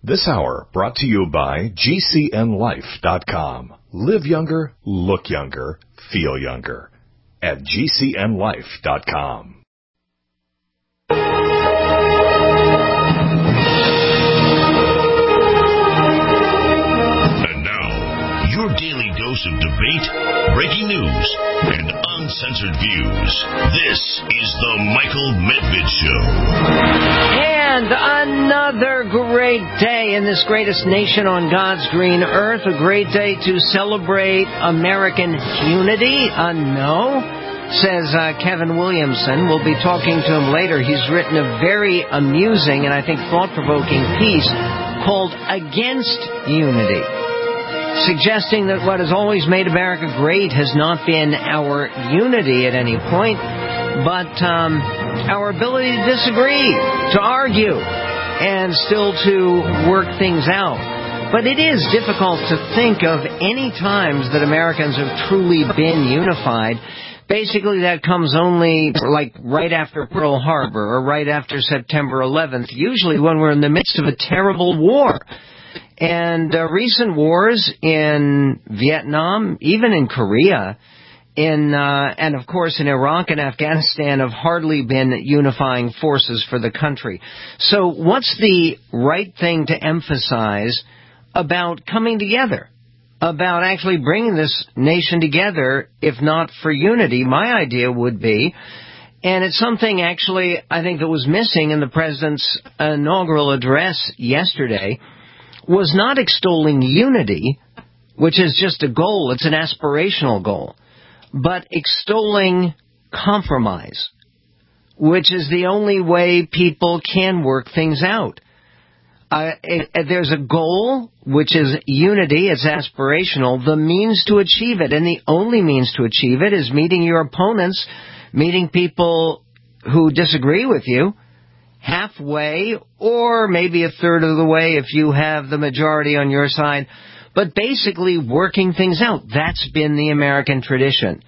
This hour brought to you by GCNLife.com. Live younger, look younger, feel younger at GCNLife.com. And now, your daily dose of debate, breaking news, and uncensored views. This is the Michael Medved Show. And another great day in this greatest nation on God's green earth. A great day to celebrate American unity. No, says Kevin Williamson. We'll be talking to him later. He's written a very amusing and I think thought-provoking piece called Against Unity, suggesting that what has always made America great has not been our unity at any point, but our ability to disagree, to argue, and still to work things out. But it is difficult to think of any times that Americans have truly been unified. Basically, that comes only like right after Pearl Harbor or right after September 11th, usually when we're in the midst of a terrible war. And recent wars in Vietnam, even in Korea, and of course in Iraq and Afghanistan have hardly been unifying forces for the country. So what's the right thing to emphasize about coming together, about actually bringing this nation together, if not for unity? My idea would be, and it's something actually I think that was missing in the president's inaugural address yesterday, was not extolling unity, which is just a goal, it's an aspirational goal, but extolling compromise, which is the only way people can work things out. There's a goal, which is unity, it's aspirational, the means to achieve it, and the only means to achieve it is meeting your opponents, meeting people who disagree with you, halfway, or maybe a third of the way if you have the majority on your side, but basically working things out. That's been the American tradition.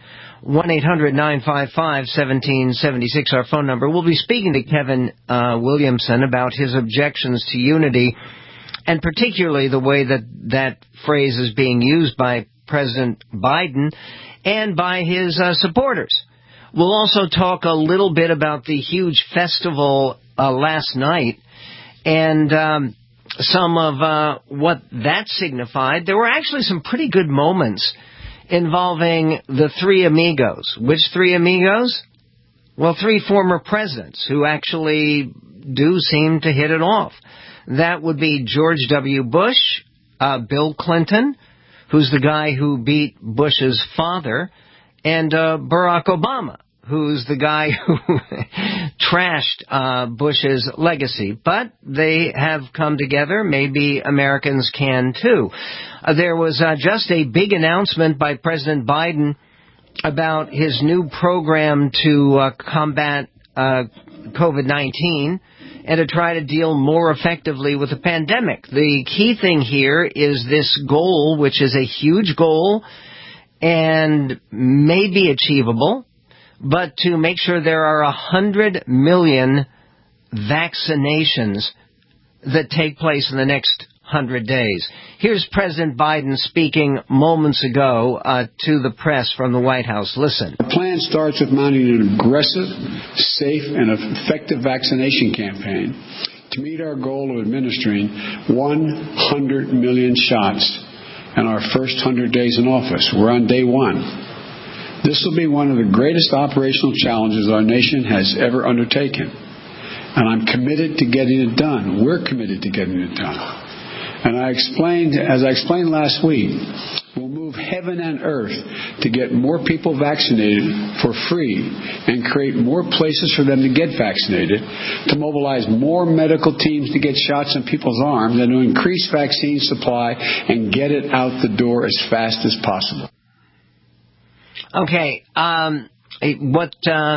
1-800-955-1776, our phone number. We'll be speaking to Kevin Williamson about his objections to unity, and particularly the way that that phrase is being used by President Biden and by his supporters. We'll also talk a little bit about the huge festival last night and some of what that signified. There were actually some pretty good moments involving the three amigos. Which three amigos? Well, three former presidents who actually do seem to hit it off. That would be George W. Bush, Bill Clinton, who's the guy who beat Bush's father, and Barack Obama, who's the guy who trashed Bush's legacy. But they have come together. Maybe Americans can, too. There was just a big announcement by President Biden about his new program to combat COVID-19 and to try to deal more effectively with the pandemic. The key thing here is this goal, which is a huge goal and may be achievable, but to make sure there are 100 million vaccinations that take place in the next 100 days. Here's President Biden speaking moments ago to the press from the White House. Listen. The plan starts with mounting an aggressive, safe, and effective vaccination campaign to meet our goal of administering 100 million shots in our first 100 days in office. We're on day one. This will be one of the greatest operational challenges our nation has ever undertaken. And I'm committed to getting it done. We're committed to getting it done. And as I explained last week, we'll move heaven and earth to get more people vaccinated for free and create more places for them to get vaccinated, to mobilize more medical teams to get shots in people's arms, and to increase vaccine supply and get it out the door as fast as possible. Okay, what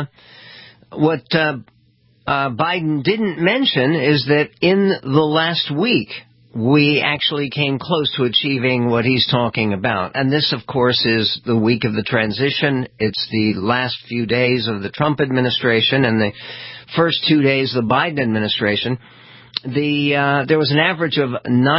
Biden didn't mention is that in the last week, we actually came close to achieving what he's talking about. And this, of course, is the week of the transition. It's the last few days of the Trump administration and the first 2 days of the Biden administration. there was an average of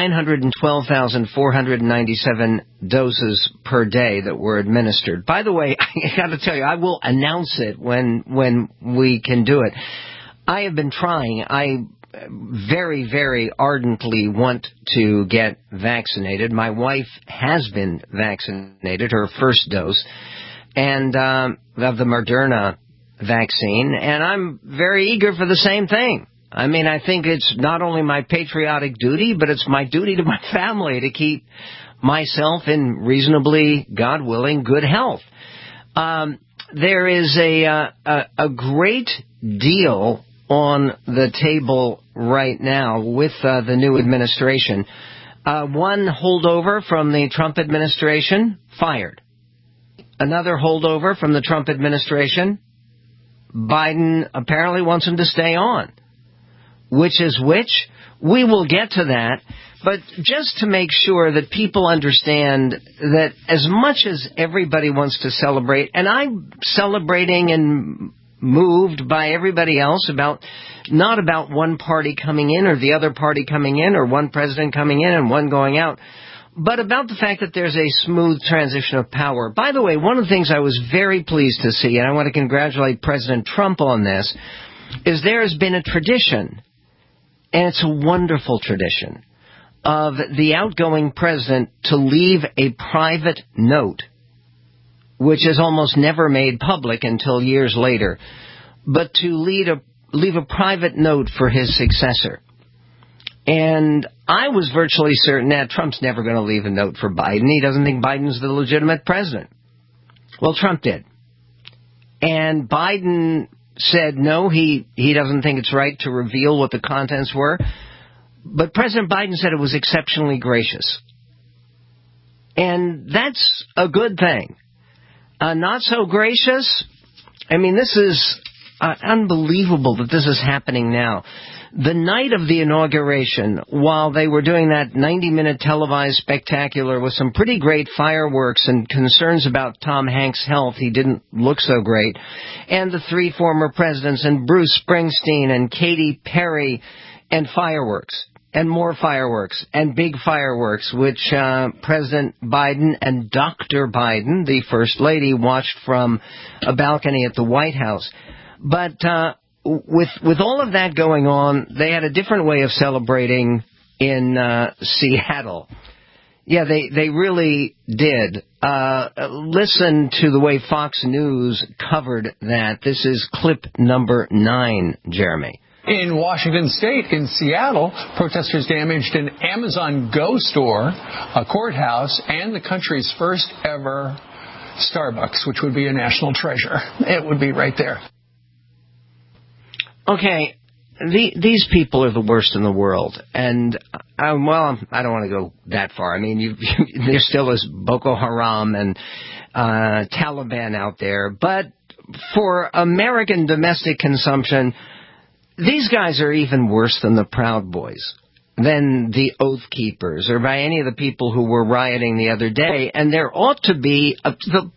912,497 doses per day that were administered. By the way, I got to tell you, I will announce it when we can do it. I have been trying. I very, very ardently want to get vaccinated. My wife has been vaccinated, her first dose, and of the Moderna vaccine, and I'm very eager for the same thing. I mean, I think it's not only my patriotic duty, but it's my duty to my family to keep myself in reasonably, God willing, good health. There is a great deal on the table right now with the new administration. One holdover from the Trump administration, fired. Another holdover from the Trump administration, Biden apparently wants him to stay on. Which is which? We will get to that. But just to make sure that people understand that as much as everybody wants to celebrate, and I'm celebrating and moved by everybody else not about one party coming in or the other party coming in or one president coming in and one going out, but about the fact that there's a smooth transition of power. By the way, one of the things I was very pleased to see, and I want to congratulate President Trump on this, is there has been a tradition, and it's a wonderful tradition, of the outgoing president to leave a private note, which is almost never made public until years later, but to leave a private note for his successor. And I was virtually certain that Trump's never going to leave a note for Biden. He doesn't think Biden's the legitimate president. Well, Trump did. And Biden said no, he doesn't think it's right to reveal what the contents were. But President Biden said it was exceptionally gracious. And that's a good thing. Not so gracious, I mean, this is unbelievable that this is happening now. The night of the inauguration, while they were doing that 90-minute televised spectacular with some pretty great fireworks and concerns about Tom Hanks' health, he didn't look so great, and the three former presidents and Bruce Springsteen and Katy Perry and fireworks. And more fireworks, and big fireworks, which President Biden and Dr. Biden, the First Lady, watched from a balcony at the White House. But with all of that going on, they had a different way of celebrating in Seattle. Yeah, they really did. Listen to the way Fox News covered that. This is clip number 9, Jeremy. In Washington State, in Seattle, protesters damaged an Amazon Go store, a courthouse, and the country's first ever Starbucks, which would be a national treasure. It would be right there. Okay, these people are the worst in the world. And, I don't want to go that far. I mean, there still is Boko Haram and Taliban out there. But for American domestic consumption, these guys are even worse than the Proud Boys, than the Oath Keepers, or by any of the people who were rioting the other day. And there ought to be the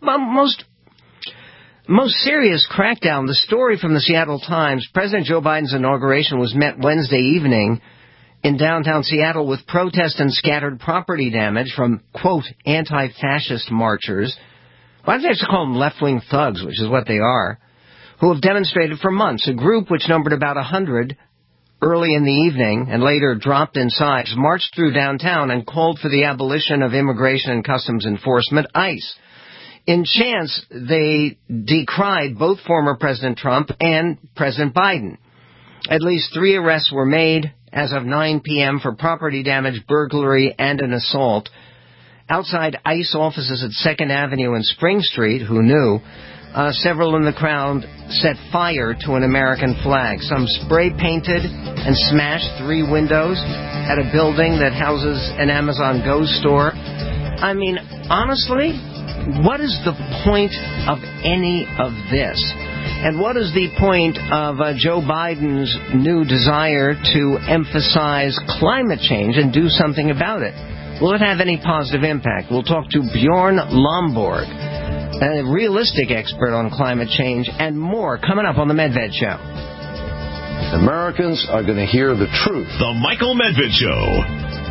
most serious crackdown. The story from the Seattle Times, President Joe Biden's inauguration was met Wednesday evening in downtown Seattle with protest and scattered property damage from, quote, anti-fascist marchers. Why do they have to call them left-wing thugs, which is what they are, who have demonstrated for months. A group which numbered about 100 early in the evening and later dropped in size marched through downtown and called for the abolition of Immigration and Customs Enforcement, ICE. In chants, they decried both former President Trump and President Biden. At least 3 arrests were made as of 9 p.m. for property damage, burglary, and an assault. Outside ICE offices at 2nd Avenue and Spring Street, who knew, several in the crowd set fire to an American flag. Some spray-painted and smashed 3 windows at a building that houses an Amazon Go store. I mean, honestly, what is the point of any of this? And what is the point of Joe Biden's new desire to emphasize climate change and do something about it? Will it have any positive impact? We'll talk to Bjorn Lomborg, a realistic expert on climate change, and more coming up on the Medved Show. Americans are going to hear the truth. The Michael Medved Show.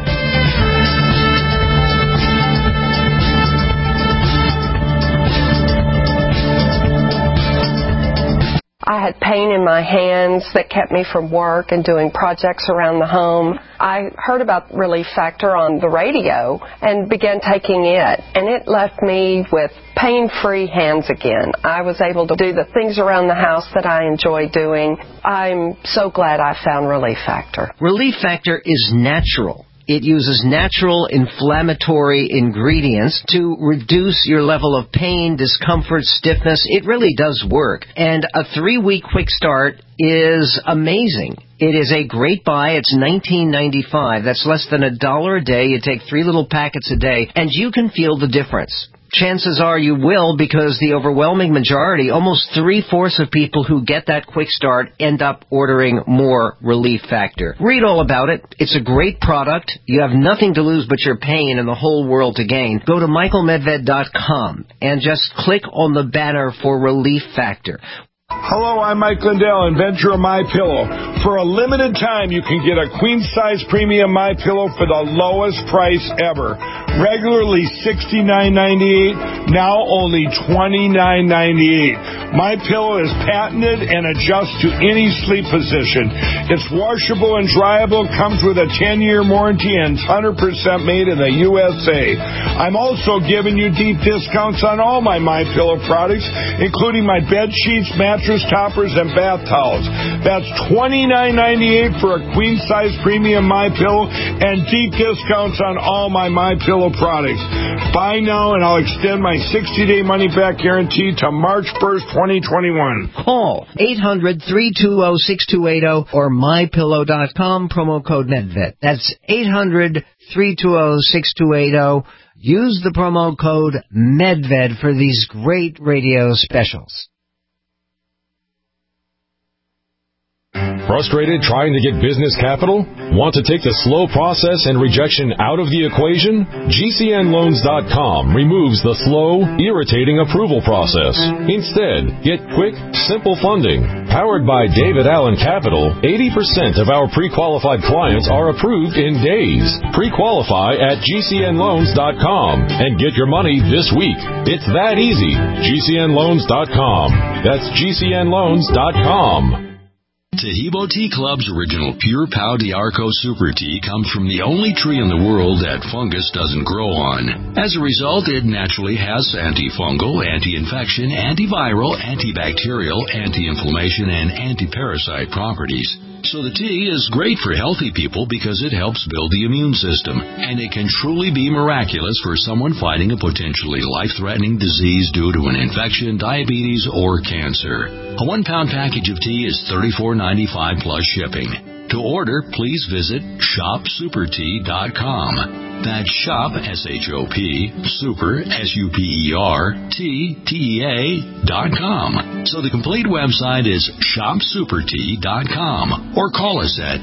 I had pain in my hands that kept me from work and doing projects around the home. I heard about Relief Factor on the radio and began taking it, and it left me with pain-free hands again. I was able to do the things around the house that I enjoy doing. I'm so glad I found Relief Factor. Relief Factor is natural. It uses natural inflammatory ingredients to reduce your level of pain, discomfort, stiffness. It really does work. And a 3-week quick start is amazing. It is a great buy. It's $19.95. That's less than $1 a day. You take 3 little packets a day, and you can feel the difference. Chances are you will, because the overwhelming majority, almost 3/4 of people who get that quick start end up ordering more Relief Factor. Read all about it. It's a great product. You have nothing to lose but your pain and the whole world to gain. Go to michaelmedved.com and just click on the banner for Relief Factor. Hello, I'm Mike Lindell, inventor of MyPillow. For a limited time, you can get a queen-size premium MyPillow for the lowest price ever. Regularly $69.98, now only $29.98. MyPillow is patented and adjusts to any sleep position. It's washable and dryable, comes with a 10-year warranty, and 100% made in the USA. I'm also giving you deep discounts on all my MyPillow products, including my bed sheets, mattress toppers, and bath towels. That's $29.98 for a queen-size premium MyPillow, and deep discounts on all my MyPillow products. Buy now, and I'll extend my 60-day money-back guarantee to March 1st, 2021. Call 800-320-6280 or MyPillow.com, promo code Medved. That's 800-320-6280. Use the promo code Medved for these great radio specials. Frustrated trying to get business capital? Want to take the slow process and rejection out of the equation? GCNLoans.com removes the slow, irritating approval process. Instead, get quick, simple funding. Powered by David Allen Capital, 80% of our pre-qualified clients are approved in days. Pre-qualify at GCNLoans.com and get your money this week. It's that easy. GCNLoans.com. That's GCNLoans.com. Taheebo Tea Club's original Pure Pau d'Arco Super Tea comes from the only tree in the world that fungus doesn't grow on. As a result, it naturally has antifungal, anti-infection, antiviral, antibacterial, anti-inflammation, and anti-parasite properties. So the tea is great for healthy people because it helps build the immune system, and it can truly be miraculous for someone fighting a potentially life-threatening disease due to an infection, diabetes, or cancer. A 1-pound package of tea is $34.95 plus shipping. To order, please visit shopsupertea.com. That's shop, S-H-O-P, super, S-U-P-E-R, T-T-E-A.com. So the complete website is shopsupertea.com. Or call us at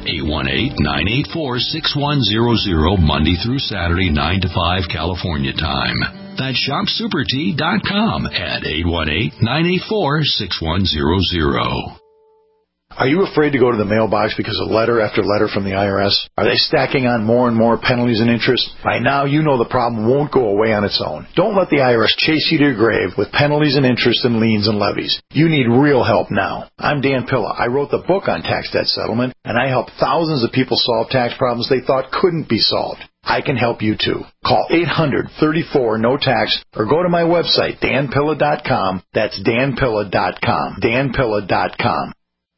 818-984-6100, Monday through Saturday, 9 to 5 California time. That's shopsupertea.com at 818-984-6100. Are you afraid to go to the mailbox because of letter after letter from the IRS? Are they stacking on more and more penalties and interest? By now, you know the problem won't go away on its own. Don't let the IRS chase you to your grave with penalties and interest and liens and levies. You need real help now. I'm Dan Pilla. I wrote the book on tax debt settlement, and I help thousands of people solve tax problems they thought couldn't be solved. I can help you too. Call 800-34-NO-TAX or go to my website, danpilla.com. That's danpilla.com. danpilla.com.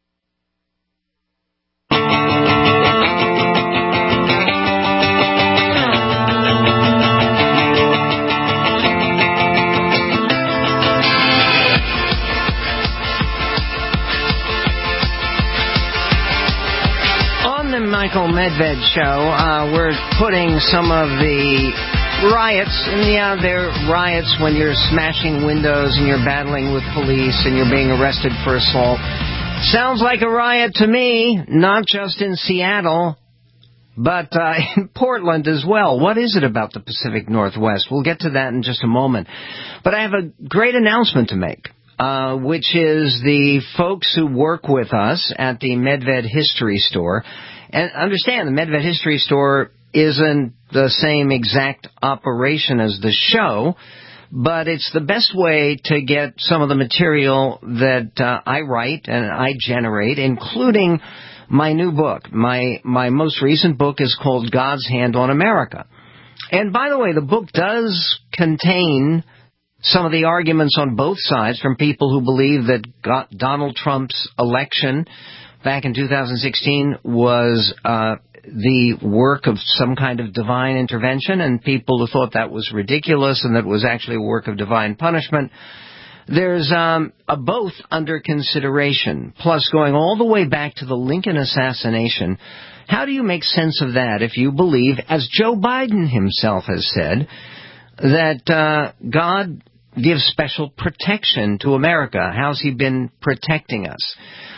Michael Medved Show. We're putting some of the riots, and they're riots when you're smashing windows and you're battling with police and you're being arrested for assault. Sounds like a riot to me, not just in Seattle, but in Portland as well. What is it about the Pacific Northwest? We'll get to that in just a moment. But I have a great announcement to make. which is the folks who work with us at the MedVed History Store. And understand, the MedVed History Store isn't the same exact operation as the show, but it's the best way to get some of the material that I write and I generate, including my new book. My most recent book is called God's Hand on America. And by the way, the book does contain some of the arguments on both sides from people who believe that Donald Trump's election back in 2016 was the work of some kind of divine intervention, and people who thought that was ridiculous and that was actually a work of divine punishment. There's both under consideration, plus going all the way back to the Lincoln assassination. How do you make sense of that if you believe, as Joe Biden himself has said, that God gives special protection to America? How's he been protecting us?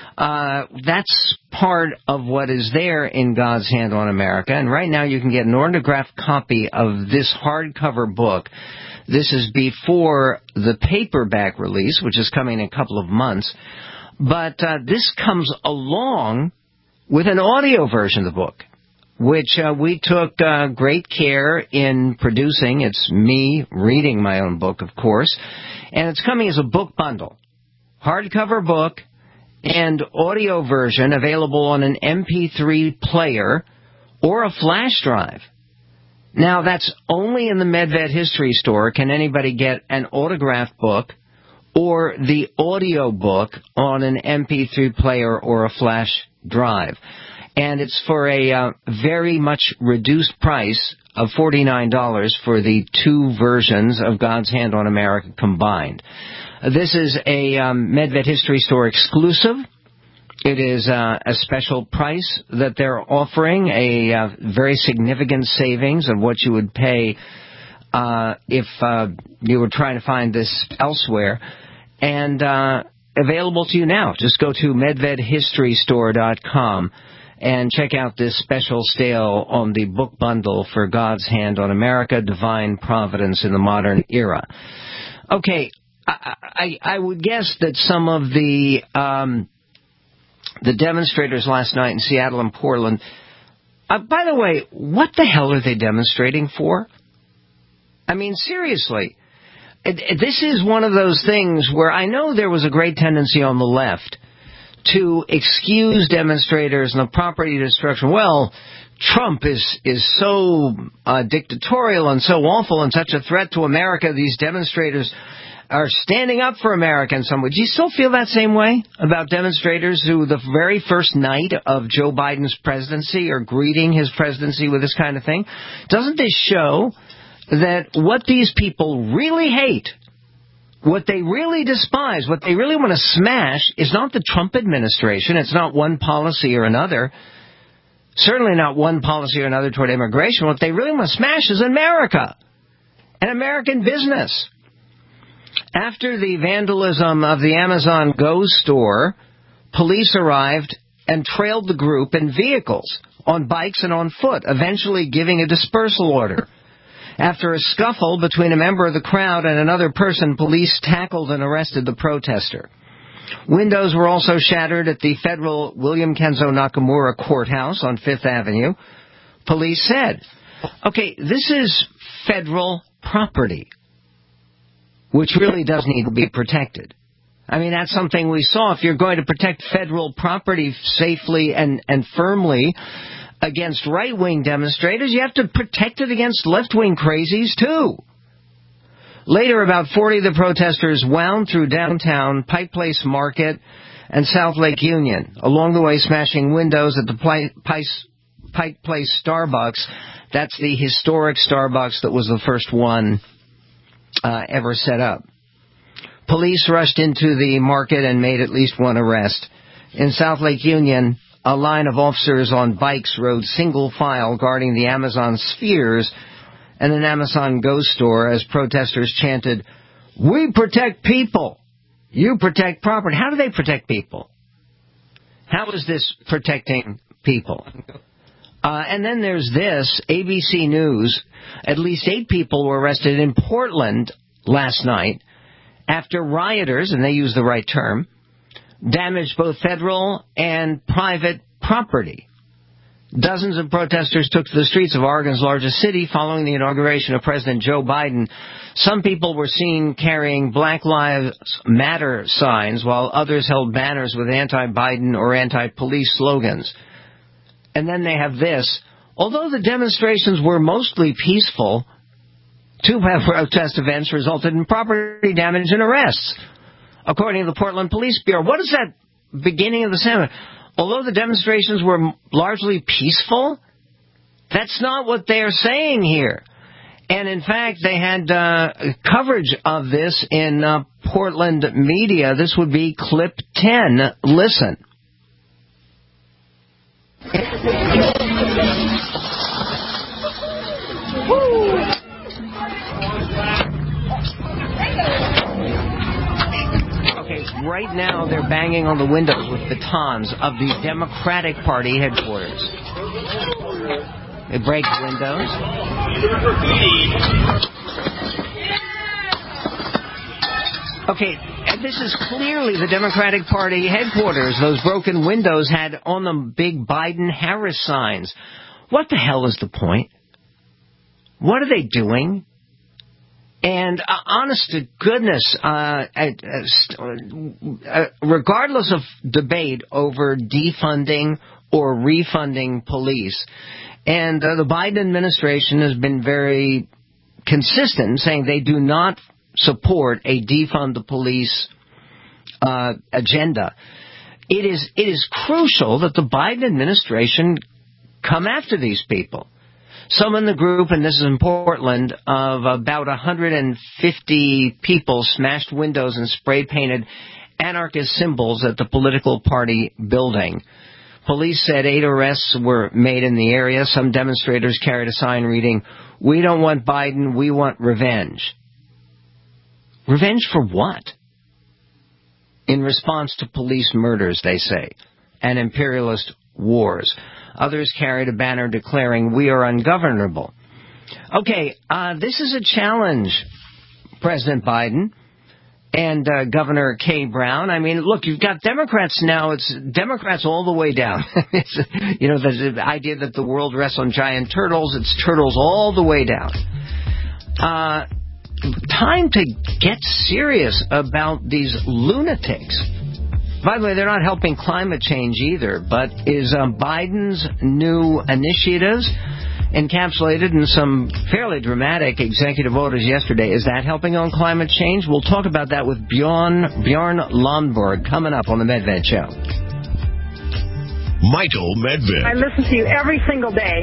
That's part of what is there in God's Hand on America. And right now you can get an autographed copy of this hardcover book. This is before the paperback release, which is coming in a couple of months. But this comes along with an audio version of the book, which we took great care in producing. It's me reading my own book, of course. And it's coming as a book bundle. Hardcover book and audio version available on an MP3 player or a flash drive. Now, that's only in the MedVed History Store can anybody get an autographed book or the audio book on an MP3 player or a flash drive. And it's for a very much reduced price of $49 for the two versions of God's Hand on America combined. This is a MedVed History Store exclusive. It is a special price that they're offering, a very significant savings of what you would pay if you were trying to find this elsewhere. And available to you now. Just go to MedvedHistoryStore.com and check out this special sale on the book bundle for God's Hand on America, Divine Providence in the Modern Era. Okay, I would guess that some of the demonstrators last night in Seattle and Portland, by the way, what the hell are they demonstrating for? I mean, seriously. This is one of those things where I know there was a great tendency on the left to excuse demonstrators and the property destruction. Well, Trump is so dictatorial and so awful and such a threat to America. These demonstrators are standing up for America in some way. Do you still feel that same way about demonstrators who the very first night of Joe Biden's presidency are greeting his presidency with this kind of thing? Doesn't this show that what these people really hate, what they really despise, what they really want to smash is not the Trump administration. It's not one policy or another. Certainly not one policy or another toward immigration. What they really want to smash is America and American business. After the vandalism of the Amazon Go store, police arrived and trailed the group in vehicles, on bikes and on foot, eventually giving a dispersal order. After a scuffle between a member of the crowd and another person, police tackled and arrested the protester. Windows were also shattered at the federal William Kenzo Nakamura courthouse on Fifth Avenue, police said. Okay, this is federal property, which really does need to be protected. I mean, that's something we saw. If you're going to protect federal property safely and firmly against right-wing demonstrators, you have to protect it against left-wing crazies, too. Later, about 40 of the protesters wound through downtown Pike Place Market and South Lake Union, along the way smashing windows at the Pike Place Starbucks. That's the historic Starbucks that was the first one ever set up. Police rushed into the market and made at least one arrest. In South Lake Union, a line of officers on bikes rode single file guarding the Amazon spheres and an Amazon Go store as protesters chanted, "We protect people. You protect property." How do they protect people? How is this protecting people? And then there's this, ABC News. At least 8 people were arrested in Portland last night after rioters, and they use the right term, damaged both federal and private property. Dozens of protesters took to the streets of Oregon's largest city following the inauguration of President Joe Biden. Some people were seen carrying Black Lives Matter signs, while others held banners with anti-Biden or anti-police slogans. And then they have this. Although the demonstrations were mostly peaceful, 2 protest events resulted in property damage and arrests, according to the Portland Police Bureau. What is that beginning of the sentence? Although the demonstrations were largely peaceful, that's not what they're saying here. And in fact, they had coverage of this in Portland media. This would be clip 10. Listen. Right now, they're banging on the windows with batons of the Democratic Party headquarters. They break windows. Okay, and this is clearly the Democratic Party headquarters. Those broken windows had on them big Biden-Harris signs. What the hell is the point? What are they doing? And honest to goodness, regardless of debate over defunding or refunding police, and the Biden administration has been very consistent in saying they do not support a defund the police agenda. It is crucial that the Biden administration come after these people. Some in the group, and this is in Portland, of about 150 people smashed windows and spray-painted anarchist symbols at the political party building. Police said 8 arrests were made in the area. Some demonstrators carried a sign reading, "We don't want Biden, we want revenge." Revenge for what? In response to police murders, they say, and imperialist wars. Others carried a banner declaring, "We are ungovernable." Okay, this is a challenge, President Biden and Governor Kay Brown. I mean, look, you've got Democrats now. It's Democrats all the way down. The idea that the world rests on giant turtles. It's turtles all the way down. Time to get serious about these lunatics. By the way, they're not helping climate change either, but is Biden's new initiatives encapsulated in some fairly dramatic executive orders yesterday, is that helping on climate change? We'll talk about that with Bjorn Lomborg coming up on the Medved Show. Michael Medved. I listen to you every single day.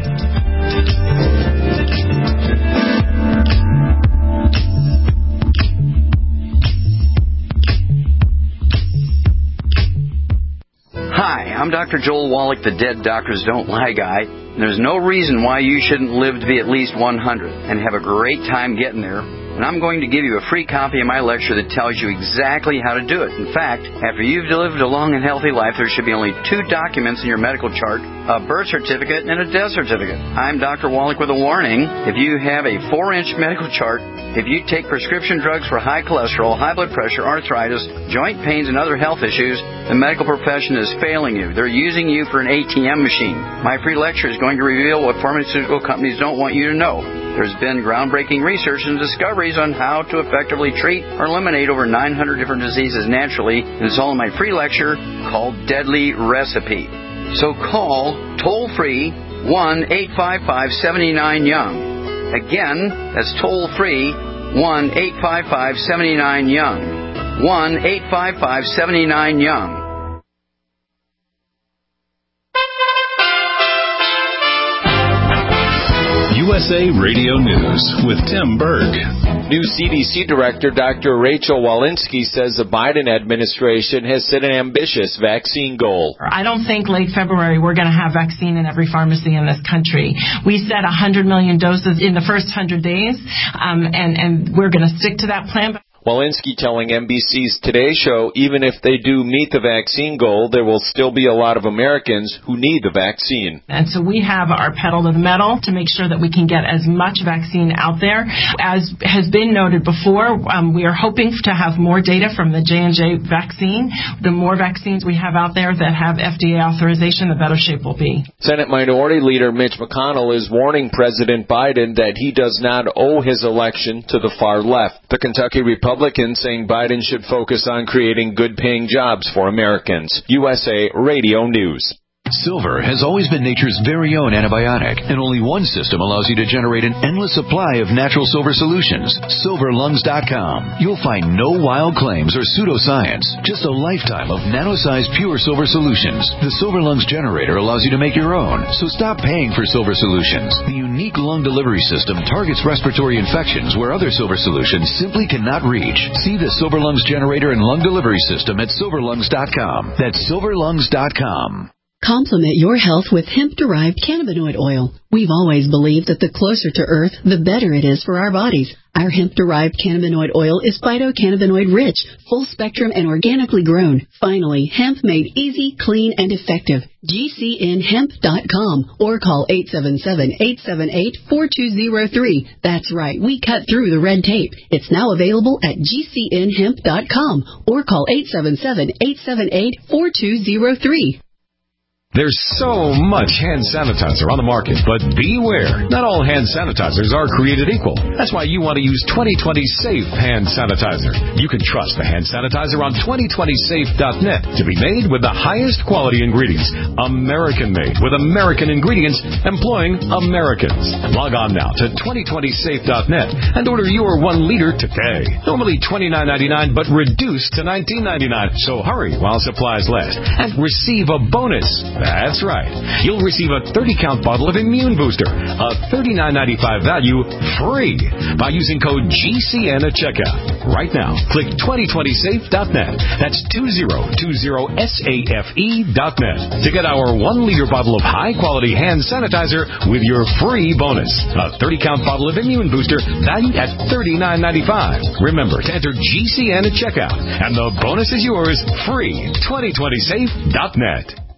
Hi, I'm Dr. Joel Wallach, the Dead Doctors Don't Lie guy. There's no reason why you shouldn't live to be at least 100 and have a great time getting there. And I'm going to give you a free copy of my lecture that tells you exactly how to do it. In fact, after you've lived a long and healthy life, there should be only 2 documents in your medical chart, a birth certificate and a death certificate. I'm Dr. Wallach with a warning. If you have a 4-inch medical chart, if you take prescription drugs for high cholesterol, high blood pressure, arthritis, joint pains, and other health issues, the medical profession is failing you. They're using you for an ATM machine. My free lecture is going to reveal what pharmaceutical companies don't want you to know. There's been groundbreaking research and discoveries on how to effectively treat or eliminate over 900 different diseases naturally, and it's all in my free lecture called Deadly Recipe. So call toll-free 1-855-79-YOUNG. Again, that's toll-free 1-855-79-YOUNG. 1-855-79-YOUNG. USA Radio News with Tim Berg. New CDC Director Dr. Rachel Walensky says the Biden administration has set an ambitious vaccine goal. I don't think late February we're going to have vaccine in every pharmacy in this country. We said 100 million doses in the first 100 days, and we're going to stick to that plan. Walensky telling NBC's Today Show even if they do meet the vaccine goal, there will still be a lot of Americans who need the vaccine. And so we have our pedal to the metal to make sure that we can get as much vaccine out there. As has been noted before, we are hoping to have more data from the J&J vaccine. The more vaccines we have out there that have FDA authorization, the better shape we'll be. Senate Minority Leader Mitch McConnell is warning President Biden that he does not owe his election to the far left. The Kentucky Republican saying Biden should focus on creating good-paying jobs for Americans. USA Radio News. Silver has always been nature's very own antibiotic, and only one system allows you to generate an endless supply of natural silver solutions. SilverLungs.com. You'll find no wild claims or pseudoscience, just a lifetime of nano-sized pure silver solutions. The Silver Lungs generator allows you to make your own, so stop paying for silver solutions. The unique lung delivery system targets respiratory infections where other silver solutions simply cannot reach. See the Silver Lungs generator and lung delivery system at SilverLungs.com. That's SilverLungs.com. Complement your health with hemp-derived cannabinoid oil. We've always believed that the closer to Earth, the better it is for our bodies. Our hemp-derived cannabinoid oil is phytocannabinoid-rich, full-spectrum, and organically grown. Finally, hemp made easy, clean, and effective. GCNhemp.com or call 877-878-4203. That's right, we cut through the red tape. It's now available at GCNhemp.com or call 877-878-4203. There's so much hand sanitizer on the market, but beware. Not all hand sanitizers are created equal. That's why you want to use 2020 Safe Hand Sanitizer. You can trust the hand sanitizer on 2020safe.net to be made with the highest quality ingredients. American-made with American ingredients employing Americans. Log on now to 2020safe.net and order your 1 liter today. Normally $29.99, but reduced to $19.99. So hurry while supplies last and receive a bonus. That's right. You'll receive a 30-count bottle of Immune Booster, a $39.95 value, free by using code GCN at checkout. Right now, click 2020safe.net. That's 2020safe.net to get our 1-liter bottle of high-quality hand sanitizer with your free bonus. A 30-count bottle of Immune Booster valued at $39.95. Remember to enter GCN at checkout, and the bonus is yours free. 2020safe.net.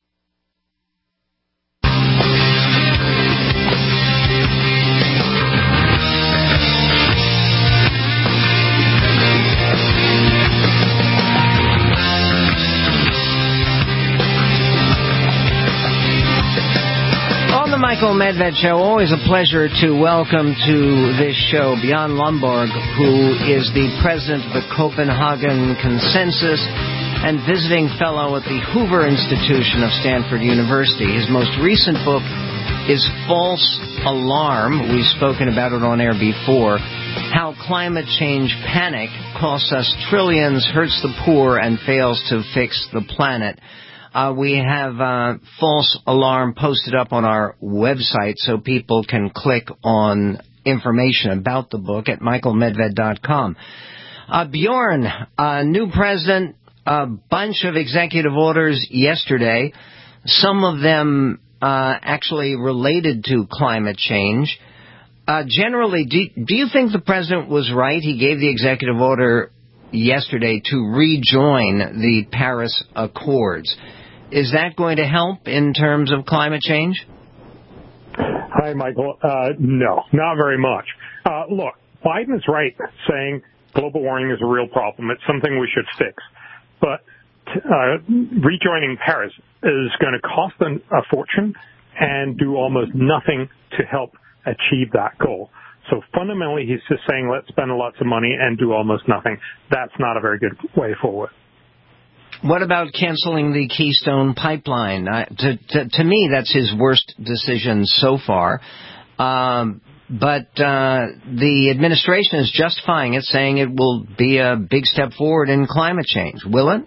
Michael Medved Show. Always a pleasure to welcome to this show Bjorn Lomborg, who is the president of the Copenhagen Consensus and visiting fellow at the Hoover Institution of Stanford University. His most recent book is False Alarm. We've spoken about it on air before. How climate change panic costs us trillions, hurts the poor, and fails to fix the planet. We have False Alarm posted up on our website so people can click on information about the book at michaelmedved.com. Bjorn, new president, a bunch of executive orders yesterday, some of them actually related to climate change. Generally, do you think the president was right? He gave the executive order yesterday to rejoin the Paris Accords. Is that going to help in terms of climate change? Hi, Michael. No, not very much. Look, Biden is right saying global warming is a real problem. It's something we should fix. But rejoining Paris is going to cost them a fortune and do almost nothing to help achieve that goal. So fundamentally, he's just saying, let's spend lots of money and do almost nothing. That's not a very good way forward. What about canceling the Keystone Pipeline? To me, that's his worst decision so far. But the administration is justifying it, saying it will be a big step forward in climate change. Will it?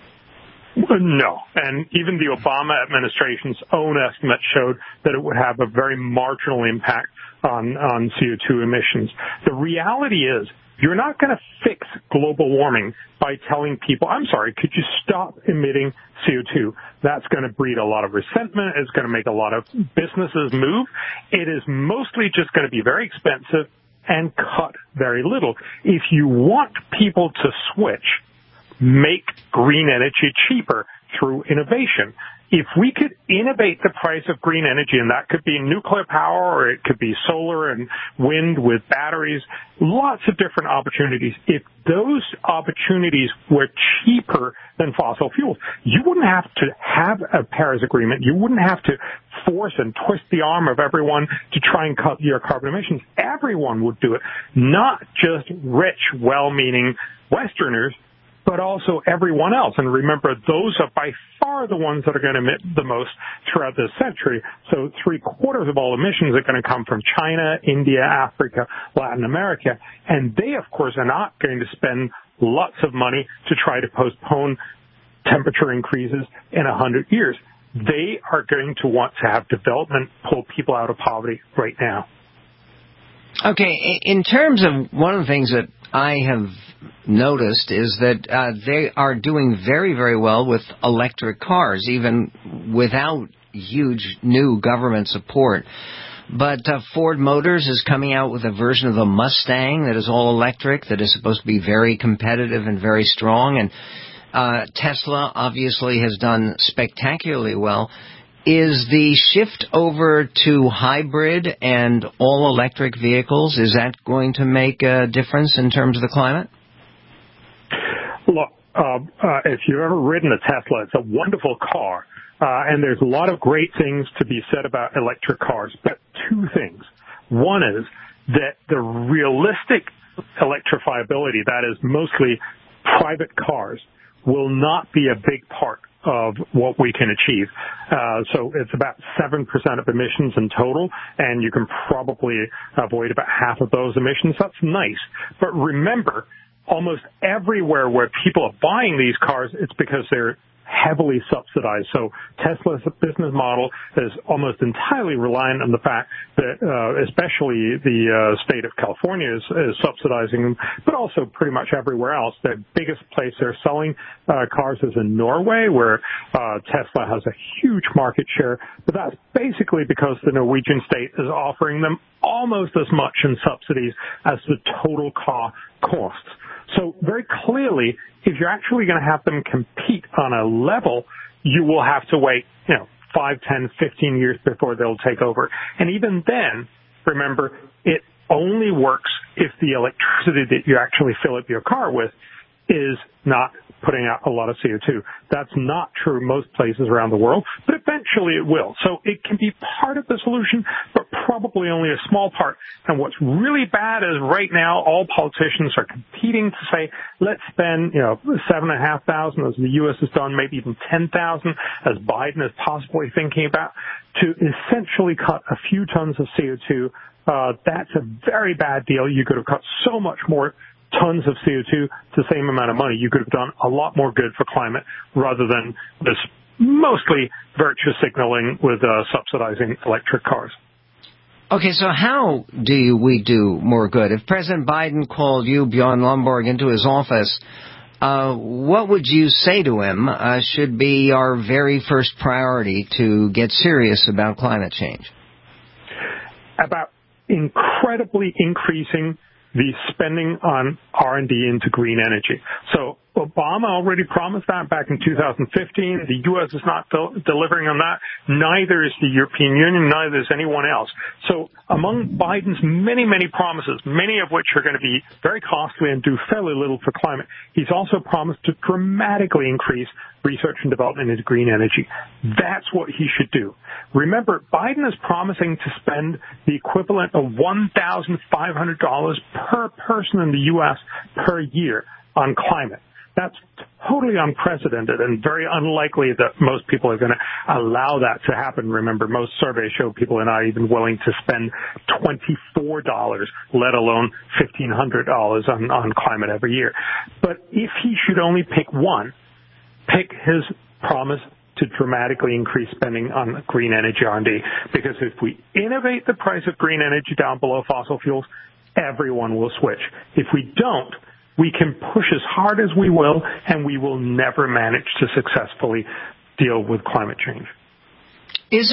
No. And even the Obama administration's own estimate showed that it would have a very marginal impact on CO2 emissions. The reality is, you're not going to fix global warming by telling people, I'm sorry, could you stop emitting CO2? That's going to breed a lot of resentment. It's going to make a lot of businesses move. It is mostly just going to be very expensive, and cut very little. If you want people to switch, make green energy cheaper through innovation. If we could innovate the price of green energy, and that could be nuclear power or it could be solar and wind with batteries, lots of different opportunities. If those opportunities were cheaper than fossil fuels, you wouldn't have to have a Paris Agreement. You wouldn't have to force and twist the arm of everyone to try and cut your carbon emissions. Everyone would do it, not just rich, well-meaning Westerners, but also everyone else. And remember, those are by far the ones that are going to emit the most throughout this century. So 3/4 of all emissions are going to come from China, India, Africa, Latin America. And they, of course, are not going to spend lots of money to try to postpone temperature increases in 100 years. They are going to want to have development pull people out of poverty right now. Okay, in terms of one of the things that I have noticed is that they are doing very, very well with electric cars, even without huge new government support. But Ford Motors is coming out with a version of the Mustang that is all electric, that is supposed to be very competitive and very strong. And Tesla obviously has done spectacularly well. Is the shift over to hybrid and all-electric vehicles, is that going to make a difference in terms of the climate? Look, if you've ever ridden a Tesla, it's a wonderful car, and there's a lot of great things to be said about electric cars. But two things. One is that the realistic electrifiability, that is mostly private cars, will not be a big part of what we can achieve. So it's about 7% of emissions in total, and you can probably avoid about half of those emissions. That's nice. But remember, almost everywhere where people are buying these cars, it's because they're heavily subsidized. So Tesla's business model is almost entirely reliant on the fact that especially the state of California is subsidizing them, but also pretty much everywhere else. The biggest place they're selling cars is in Norway, where Tesla has a huge market share, but that's basically because the Norwegian state is offering them almost as much in subsidies as the total car costs. So very clearly, if you're actually going to have them compete on a level, you will have to wait, 5, 10, 15 years before they'll take over. And even then, remember, it only works if the electricity that you actually fill up your car with is not putting out a lot of CO2. That's not true in most places around the world, but eventually it will. So it can be part of the solution, but probably only a small part. And what's really bad is right now all politicians are competing to say, let's spend, $7,500 as the U.S. has done, maybe even $10,000 as Biden is possibly thinking about, to essentially cut a few tons of CO2. That's a very bad deal. You could have cut so much more tons of CO2 to the same amount of money. You could have done a lot more good for climate rather than this mostly virtue signaling with subsidizing electric cars. Okay, so how do we do more good? If President Biden called you, Bjorn Lomborg, into his office, what would you say to him should be our very first priority to get serious about climate change? About incredibly increasing the spending on R&D into green energy. So Obama already promised that back in 2015. The U.S. is not delivering on that. Neither is the European Union. Neither is anyone else. So among Biden's many, many promises, many of which are going to be very costly and do fairly little for climate, he's also promised to dramatically increase research and development into green energy. That's what he should do. Remember, Biden is promising to spend the equivalent of $1,500 per person in the U.S. per year on climate. That's totally unprecedented and very unlikely that most people are going to allow that to happen. Remember, most surveys show people are not even willing to spend $24, let alone $1,500 on climate every year. But if he should only pick one, pick his promise to dramatically increase spending on green energy R&D. Because if we innovate the price of green energy down below fossil fuels, everyone will switch. If we don't, we can push as hard as we will, and we will never manage to successfully deal with climate change. Isn't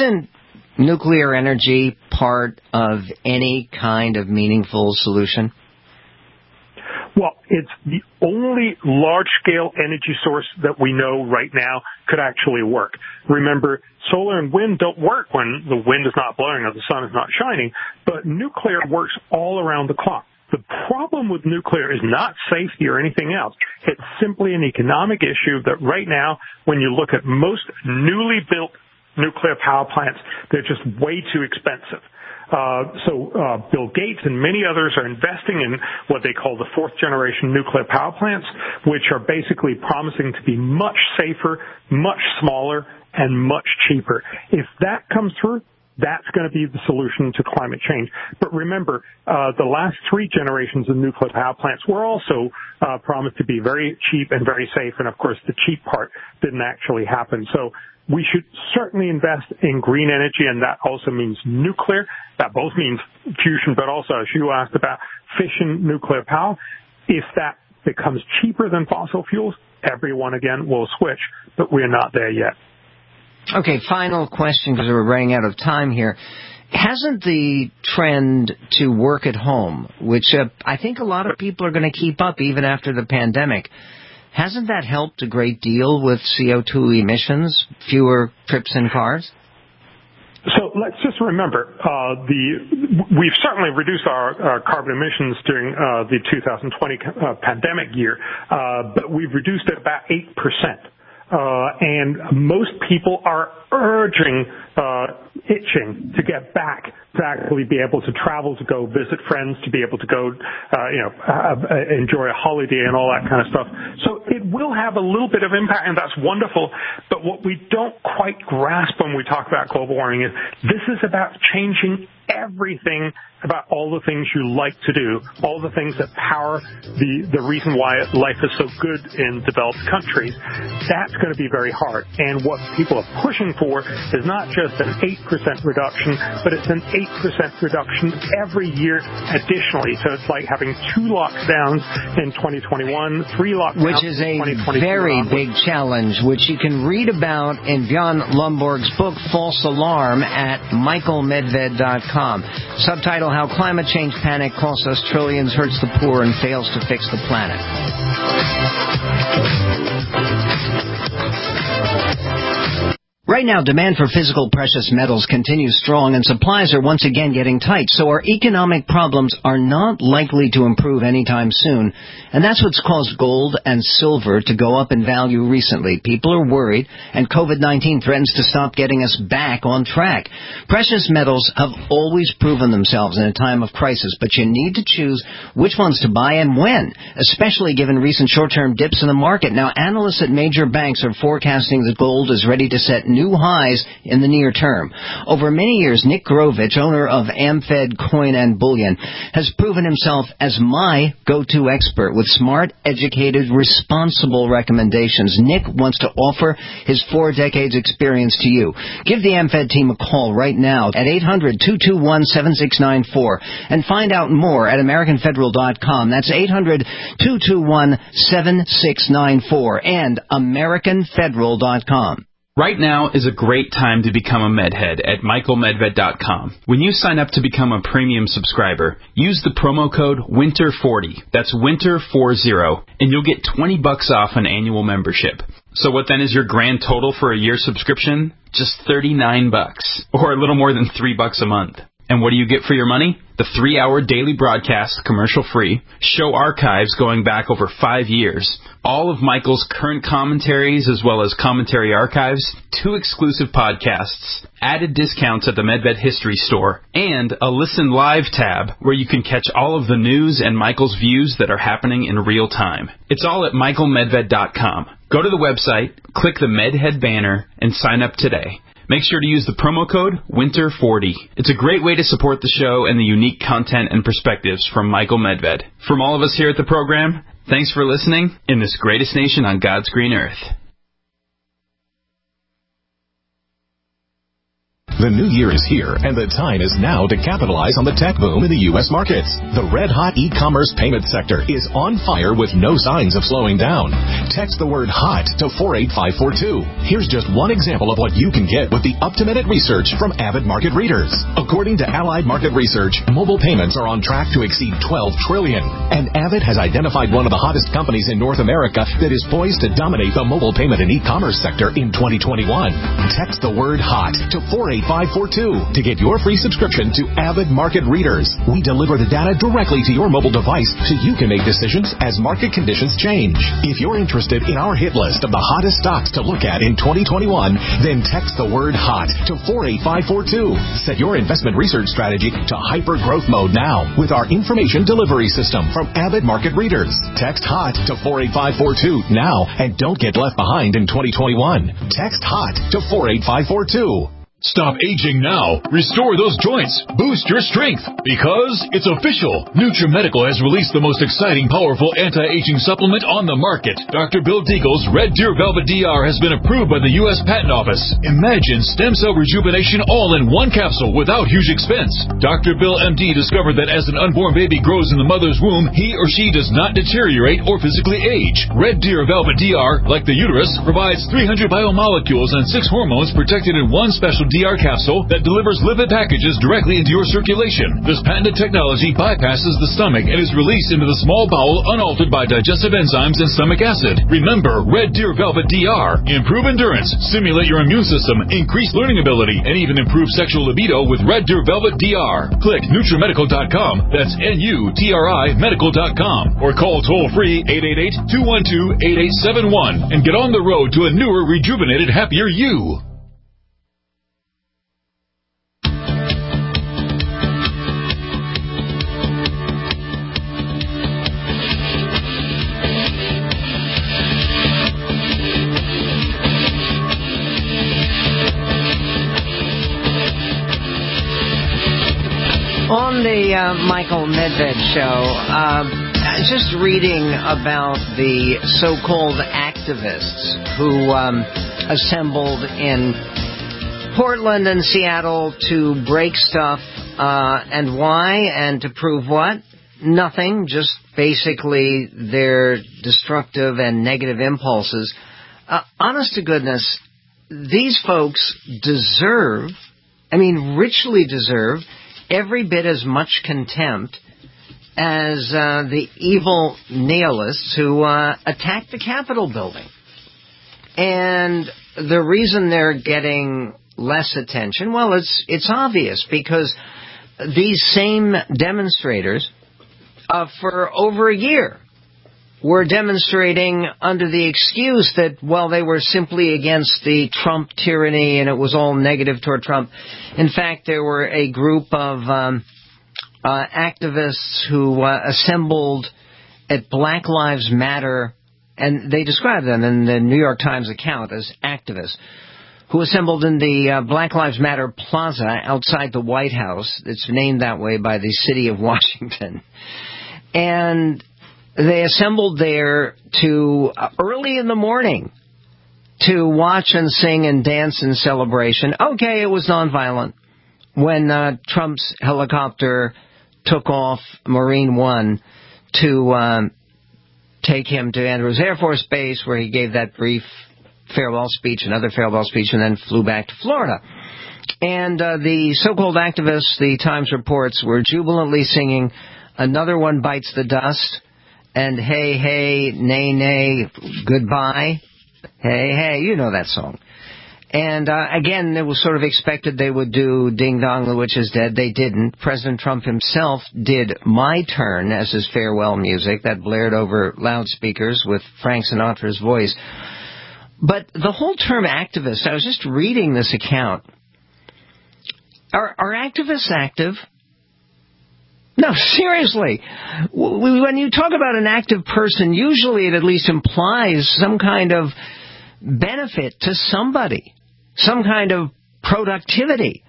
nuclear energy part of any kind of meaningful solution? Well, it's the only large-scale energy source that we know right now could actually work. Remember, solar and wind don't work when the wind is not blowing or the sun is not shining, but nuclear works all around the clock. The problem with nuclear is not safety or anything else. It's simply an economic issue that right now, when you look at most newly built nuclear power plants, they're just way too expensive. So Bill Gates and many others are investing in what they call the fourth generation nuclear power plants, which are basically promising to be much safer, much smaller, and much cheaper. If that comes through, that's going to be the solution to climate change. But remember, the last three generations of nuclear power plants were also promised to be very cheap and very safe. And of course, the cheap part didn't actually happen. So we should certainly invest in green energy, and that also means nuclear. That both means fusion, but also, as you asked about, fission nuclear power. If that becomes cheaper than fossil fuels, everyone again will switch, but we're not there yet. Okay, final question, because we're running out of time here. Hasn't the trend to work at home, which I think a lot of people are going to keep up even after the pandemic, hasn't that helped a great deal with CO2 emissions, fewer trips in cars? So let's just remember, we've certainly reduced our carbon emissions during the 2020 pandemic year, but we've reduced it about 8%. And most people are itching to get back to actually be able to travel, to go visit friends, to be able to go, enjoy a holiday and all that kind of stuff. So it will have a little bit of impact, and that's wonderful. But what we don't quite grasp when we talk about global warming is this is about changing everything about all the things you like to do, all the things that power the reason why life is so good in developed countries. That's going to be very hard. And what people are pushing for is not just an 8% reduction, but it's an 8% reduction every year additionally. So it's like having 2 lockdowns in 2021, 3 lockdowns which is a in 2022. very big challenge, which you can read about in Bjorn Lomborg's book, False Alarm, at michaelmedved.com. Subtitle, How Climate Change Panic Costs Us Trillions, Hurts the Poor, and Fails to Fix the Planet. Right now, demand for physical precious metals continues strong, and supplies are once again getting tight, so our economic problems are not likely to improve anytime soon, and that's what's caused gold and silver to go up in value recently. People are worried, and COVID-19 threatens to stop getting us back on track. Precious metals have always proven themselves in a time of crisis, but you need to choose which ones to buy and when, especially given recent short-term dips in the market. Now, analysts at major banks are forecasting that gold is ready to set new highs in the near term. Over many years, Nick Grovich, owner of AmFed Coin and Bullion, has proven himself as my go-to expert with smart, educated, responsible recommendations. Nick wants to offer his 4 decades experience to you. Give the AmFed team a call right now at 800-221-7694 and find out more at AmericanFederal.com. That's 800-221-7694 and AmericanFederal.com. Right now is a great time to become a MedHead at michaelmedved.com. When you sign up to become a premium subscriber, use the promo code WINTER40. That's WINTER40, and you'll get $20 off an annual membership. So what then is your grand total for a year subscription? Just $39, or a little more than $3 a month. And what do you get for your money? The 3-hour daily broadcast, commercial-free, show archives going back over 5 years, all of Michael's current commentaries as well as commentary archives, 2 exclusive podcasts, added discounts at the MedVed History Store, and a Listen Live tab where you can catch all of the news and Michael's views that are happening in real time. It's all at michaelmedved.com. Go to the website, click the MedHead banner, and sign up today. Make sure to use the promo code WINTER40. It's a great way to support the show and the unique content and perspectives from Michael Medved. From all of us here at the program, thanks for listening in this greatest nation on God's green earth. The new year is here, and the time is now to capitalize on the tech boom in the U.S. markets. The red-hot e-commerce payment sector is on fire with no signs of slowing down. Text the word HOT to 48542. Here's just one example of what you can get with the up-to-minute research from Avid Market Readers. According to Allied Market Research, mobile payments are on track to exceed $12 trillion. And Avid has identified one of the hottest companies in North America that is poised to dominate the mobile payment and e-commerce sector in 2021. Text the word HOT to 48542 to get your free subscription to Avid Market Readers. We deliver the data directly to your mobile device so you can make decisions as market conditions change. If you're interested in our hit list of the hottest stocks to look at in 2021, then text the word HOT to 48542. Set your investment research strategy to hyper-growth mode now with our information delivery system from Avid Market Readers. Text HOT to 48542 now and don't get left behind in 2021. Text HOT to 48542. Stop aging now. Restore those joints. Boost your strength. Because it's official. NutriMedical has released the most exciting, powerful anti-aging supplement on the market. Dr. Bill Deagle's Red Deer Velvet DR has been approved by the U.S. Patent Office. Imagine stem cell rejuvenation all in one capsule without huge expense. Dr. Bill MD discovered that as an unborn baby grows in the mother's womb, he or she does not deteriorate or physically age. Red Deer Velvet DR, like the uterus, provides 300 biomolecules and 6 hormones protected in one special DR capsule that delivers lipid packages directly into your circulation. This patented technology bypasses the stomach and is released into the small bowel unaltered by digestive enzymes and stomach acid. Remember, Red Deer Velvet DR. Improve endurance, stimulate your immune system, increase learning ability, and even improve sexual libido with Red Deer Velvet DR. Click NutriMedical.com, that's NUTRI Medical.com, or call toll-free 888-212-8871 and get on the road to a newer, rejuvenated, happier you. On the Michael Medved show, just reading about the so-called activists who assembled in Portland and Seattle to break stuff, and why, and to prove what? Nothing, just basically their destructive and negative impulses. Honest to goodness, these folks deserve, richly deserve, every bit as much contempt as the evil nihilists who attacked the Capitol building. And the reason they're getting less attention, well, it's obvious, because these same demonstrators for over a year were demonstrating under the excuse that, well, they were simply against the Trump tyranny and it was all negative toward Trump. In fact, there were a group of activists who assembled at Black Lives Matter, and they described them in the New York Times account as activists, who assembled in the Black Lives Matter Plaza outside the White House. It's named that way by the city of Washington. And they assembled there to early in the morning to watch and sing and dance in celebration. Okay, it was nonviolent. When Trump's helicopter took off Marine One to take him to Andrews Air Force Base, where he gave that brief farewell speech, another farewell speech, and then flew back to Florida. And the so-called activists, the Times reports, were jubilantly singing "Another One Bites the Dust," and "Hey, hey, nay, nay, goodbye." Hey, hey, you know that song. And again, it was sort of expected they would do Ding Dong, the Witch is Dead. They didn't. President Trump himself did My Turn as his farewell music that blared over loudspeakers with Frank Sinatra's voice. But the whole term activist, I was just reading this account. Are activists active? No, seriously. When you talk about an active person, usually it at least implies some kind of benefit to somebody, some kind of productivity.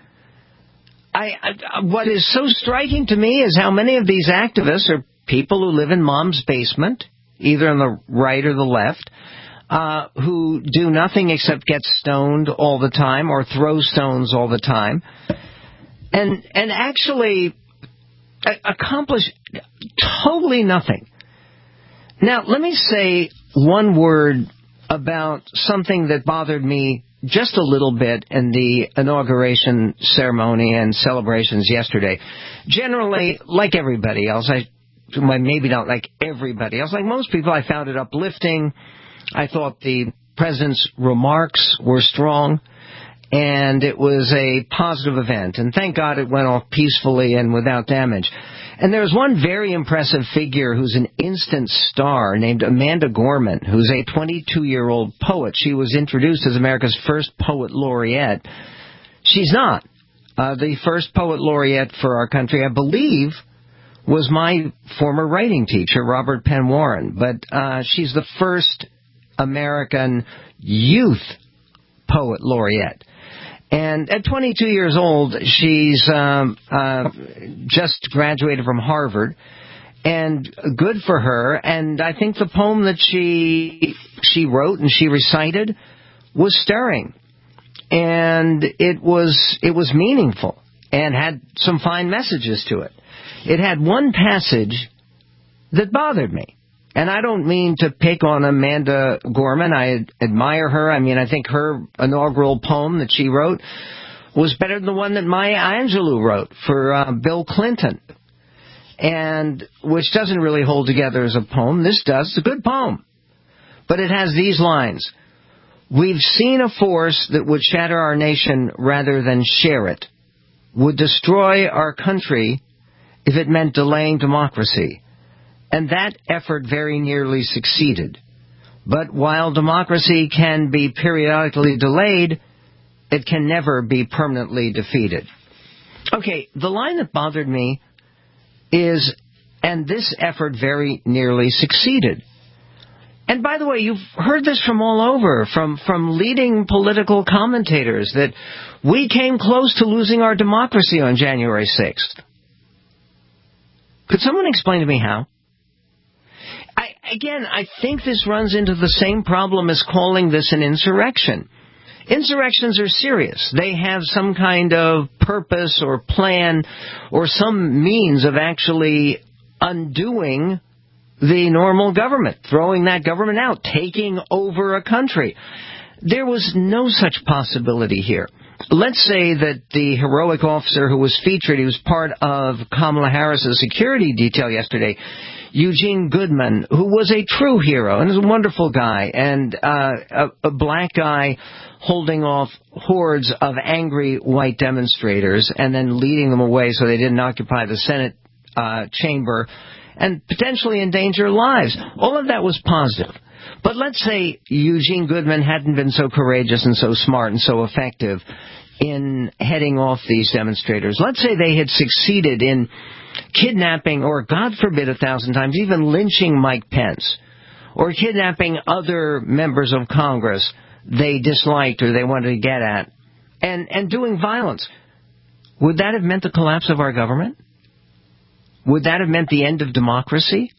What is so striking to me is how many of these activists are people who live in mom's basement, either on the right or the left, who do nothing except get stoned all the time or throw stones all the time, and actually accomplish totally nothing. Now, let me say one word about something that bothered me just a little bit in the inauguration ceremony and celebrations yesterday. Generally, like everybody else, maybe not like everybody else, like most people, I found it uplifting. I thought the president's remarks were strong, and it was a positive event. And thank God it went off peacefully and without damage. And there's one very impressive figure who's an instant star named Amanda Gorman, who's a 22-year-old poet. She was introduced as America's first poet laureate. She's not. The first poet laureate for our country, I believe, was my former writing teacher, Robert Penn Warren. But she's the first American youth poet laureate. And at 22 years old, she's just graduated from Harvard, and good for her. And I think the poem that she wrote and she recited was stirring, and it was meaningful and had some fine messages to it. It had one passage that bothered me. And I don't mean to pick on Amanda Gorman. I admire her. I mean, I think her inaugural poem that she wrote was better than the one that Maya Angelou wrote for Bill Clinton, and which doesn't really hold together as a poem. This does. It's a good poem. But it has these lines. We've seen a force that would shatter our nation rather than share it, would destroy our country if it meant delaying democracy. And that effort very nearly succeeded. But while democracy can be periodically delayed, it can never be permanently defeated. Okay, the line that bothered me is, and this effort very nearly succeeded. And by the way, you've heard this from all over, from leading political commentators, that we came close to losing our democracy on January 6th. Could someone explain to me how? Again, I think this runs into the same problem as calling this an insurrection. Insurrections are serious. They have some kind of purpose or plan or some means of actually undoing the normal government, throwing that government out, taking over a country. There was no such possibility here. Let's say that the heroic officer who was featured, he was part of Kamala Harris's security detail yesterday, Eugene Goodman, who was a true hero and is a wonderful guy, and a black guy holding off hordes of angry white demonstrators and then leading them away so they didn't occupy the Senate chamber and potentially endanger lives. All of that was positive. But let's say Eugene Goodman hadn't been so courageous and so smart and so effective in heading off these demonstrators. Let's say they had succeeded in kidnapping, or God forbid 1,000 times, even lynching Mike Pence, or kidnapping other members of Congress they disliked or they wanted to get at, and doing violence. Would that have meant the collapse of our government? Would that have meant the end of democracy?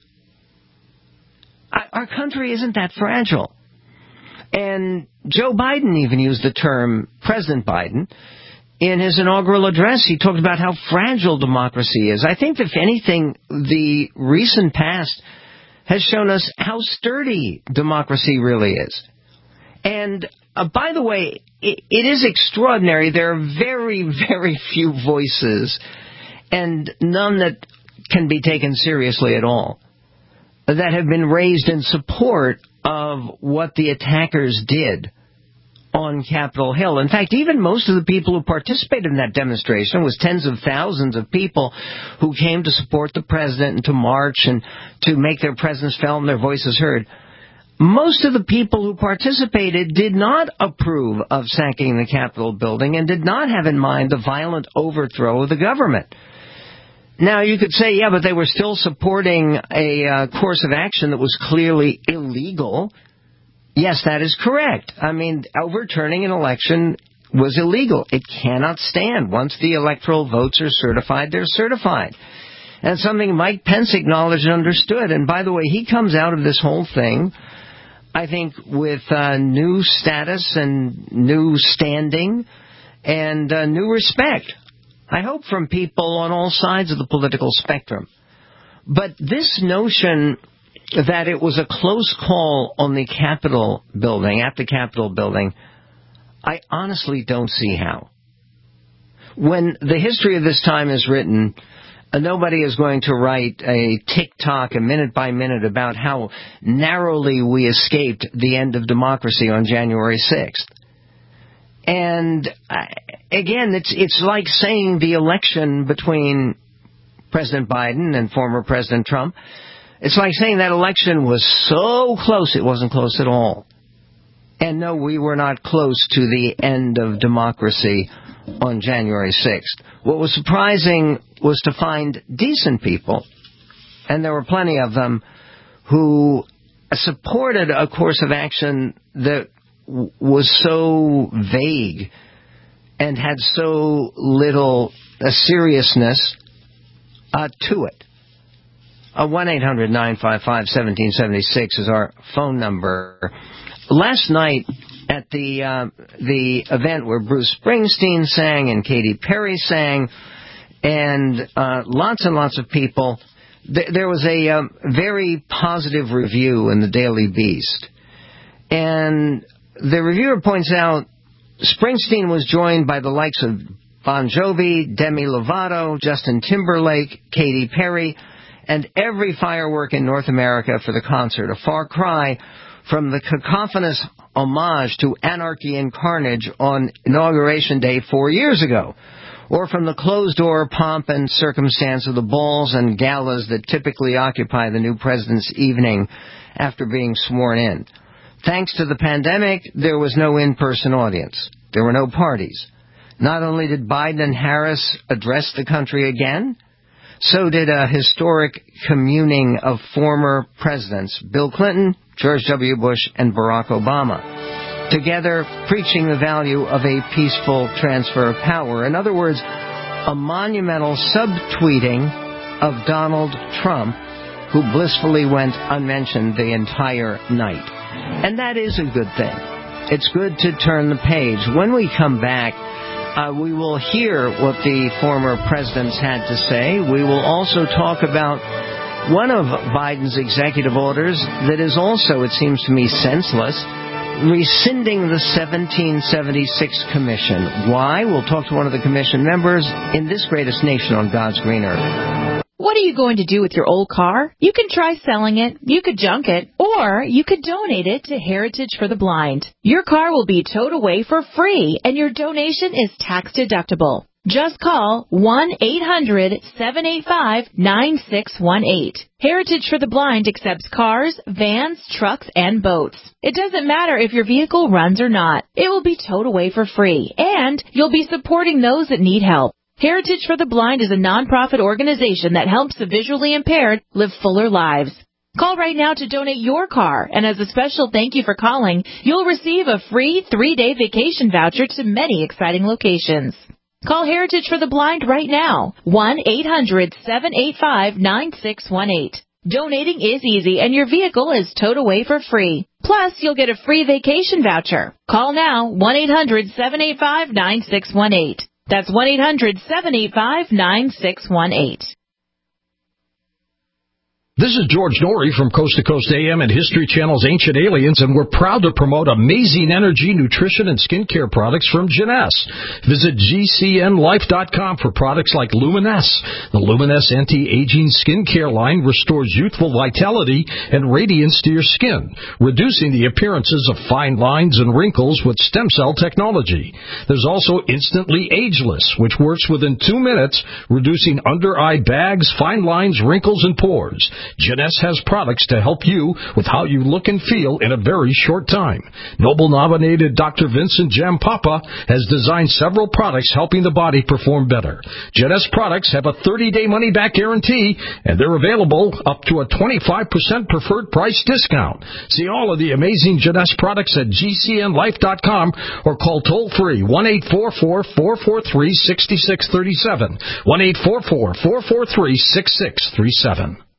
Our country isn't that fragile. And Joe Biden even used the term, President Biden, in his inaugural address. He talked about how fragile democracy is. I think, if anything, the recent past has shown us how sturdy democracy really is. And by the way, it is extraordinary. There are very, very few voices, and none that can be taken seriously at all, that have been raised in support of what the attackers did on Capitol Hill. In fact, even most of the people who participated in that demonstration, was tens of thousands of people who came to support the president and to march and to make their presence felt and their voices heard. Most of the people who participated did not approve of sacking the Capitol building and did not have in mind the violent overthrow of the government. Now, you could say, yeah, but they were still supporting a course of action that was clearly illegal. Yes, that is correct. I mean, overturning an election was illegal. It cannot stand. Once the electoral votes are certified, they're certified. And something Mike Pence acknowledged and understood. And by the way, he comes out of this whole thing I think with new status and new standing and new respect. I hope from people on all sides of the political spectrum. But this notion that it was a close call on the Capitol building, at the Capitol building, I honestly don't see how. When the history of this time is written, nobody is going to write a tick-tock, a minute by minute, about how narrowly we escaped the end of democracy on January 6th. And again, it's like saying the election between President Biden and former President Trump, it's like saying that election was so close, it wasn't close at all. And no, we were not close to the end of democracy on January 6th. What was surprising was to find decent people, and there were plenty of them, who supported a course of action that was so vague and had so little seriousness to it. 1-800-955-1776 is our phone number. Last night at the event where Bruce Springsteen sang and Katy Perry sang and lots and lots of people, there was a very positive review in the Daily Beast. And the reviewer points out Springsteen was joined by the likes of Bon Jovi, Demi Lovato, Justin Timberlake, Katy Perry, and every firework in North America for the concert. A far cry from the cacophonous homage to anarchy and carnage on Inauguration Day 4 years ago, or from the closed-door pomp and circumstance of the balls and galas that typically occupy the new president's evening after being sworn in. Thanks to the pandemic, there was no in-person audience. There were no parties. Not only did Biden and Harris address the country again, so did a historic communing of former presidents, Bill Clinton, George W. Bush, and Barack Obama, together preaching the value of a peaceful transfer of power. In other words, a monumental subtweeting of Donald Trump, who blissfully went unmentioned the entire night. And that is a good thing. It's good to turn the page. When we come back, we will hear what the former presidents had to say. We will also talk about one of Biden's executive orders that is also, it seems to me, senseless, rescinding the 1776 Commission. Why? We'll talk to one of the Commission members in this greatest nation on God's green earth. What are you going to do with your old car? You can try selling it, you could junk it, or you could donate it to Heritage for the Blind. Your car will be towed away for free, and your donation is tax deductible. Just call 1-800-785-9618. Heritage for the Blind accepts cars, vans, trucks, and boats. It doesn't matter if your vehicle runs or not. It will be towed away for free, and you'll be supporting those that need help. Heritage for the Blind is a nonprofit organization that helps the visually impaired live fuller lives. Call right now to donate your car, and as a special thank you for calling, you'll receive a free 3-day vacation voucher to many exciting locations. Call Heritage for the Blind right now, 1-800-785-9618. Donating is easy, and your vehicle is towed away for free. Plus, you'll get a free vacation voucher. Call now, 1-800-785-9618. That's 1-800-785-9618. This is George Norrie from Coast to Coast AM and History Channel's Ancient Aliens, and we're proud to promote amazing energy, nutrition, and skincare products from Jeunesse. Visit GCNLife.com for products like Luminesse. The Luminesse anti-aging skincare line restores youthful vitality and radiance to your skin, reducing the appearances of fine lines and wrinkles with stem cell technology. There's also Instantly Ageless, which works within 2 minutes, reducing under-eye bags, fine lines, wrinkles, and pores. Jeunesse has products to help you with how you look and feel in a very short time. Nobel-nominated Dr. Vincent Jampapa has designed several products helping the body perform better. Jeunesse products have a 30-day money-back guarantee, and they're available up to a 25% preferred price discount. See all of the amazing Jeunesse products at GCNLife.com or call toll-free 1-844-443-6637, 1-844-443-6637.